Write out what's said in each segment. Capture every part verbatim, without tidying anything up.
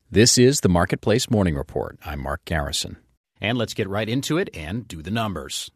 This is the Marketplace Morning Report. I'm Mark Garrison. And let's get right into it and do the numbers.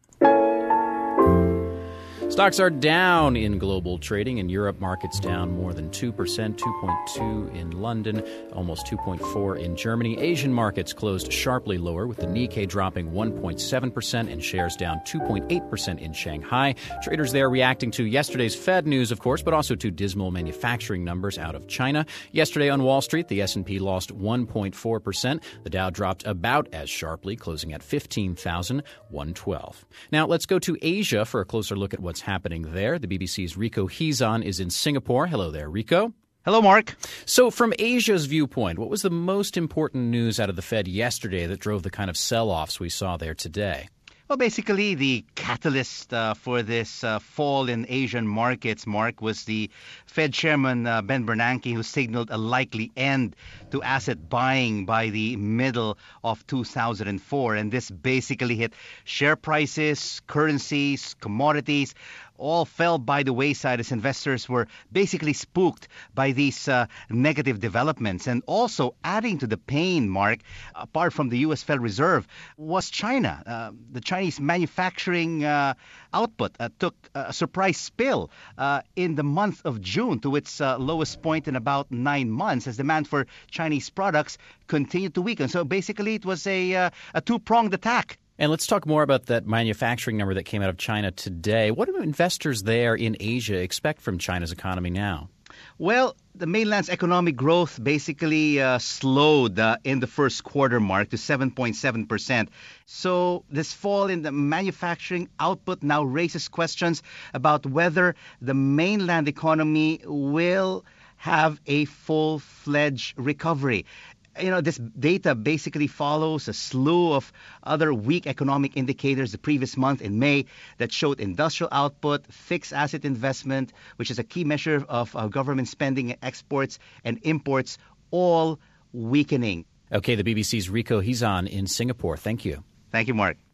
Stocks are down in global trading. In Europe, markets down more than two percent, two point two in London, almost two point four in Germany. Asian markets closed sharply lower, with the Nikkei dropping one point seven percent and shares down two point eight percent in Shanghai. Traders there reacting to yesterday's Fed news, of course, but also to dismal manufacturing numbers out of China. Yesterday on Wall Street, the S and P lost one point four percent. The Dow dropped about as sharply, closing at fifteen thousand one hundred twelve. Now, let's go to Asia for a closer look at what's happening there. The B B C's Rico Hizon is in Singapore. Hello there, Rico. Hello, Mark. So from Asia's viewpoint, what was the most important news out of the Fed yesterday that drove the kind of sell-offs we saw there today? Well, basically, the catalyst uh, for this uh, fall in Asian markets, Mark, was the Fed Chairman uh, Ben Bernanke, who signaled a likely end to asset buying by the middle of two thousand four. And this basically hit share prices, currencies, commodities, all fell by the wayside as investors were basically spooked by these uh, negative developments. And also adding to the pain, Mark, apart from the U S Federal Reserve, was China. Uh, the Chinese manufacturing uh, output uh, took a surprise spill uh, in the month of June to its uh, lowest point in about nine months as demand for Chinese products continued to weaken. So basically it was a, uh, a two-pronged attack. And let's talk more about that manufacturing number that came out of China today. What do investors there in Asia expect from China's economy now? Well, the mainland's economic growth basically uh, slowed uh, in the first quarter, Mark, to seven point seven percent. So this fall in the manufacturing output now raises questions about whether the mainland economy will have a full-fledged recovery. You know, this data basically follows a slew of other weak economic indicators the previous month in May that showed industrial output, fixed asset investment, which is a key measure of uh, government spending, exports and imports, all weakening. Okay, the B B C's Rico Hizon in Singapore. Thank you. Thank you, Mark.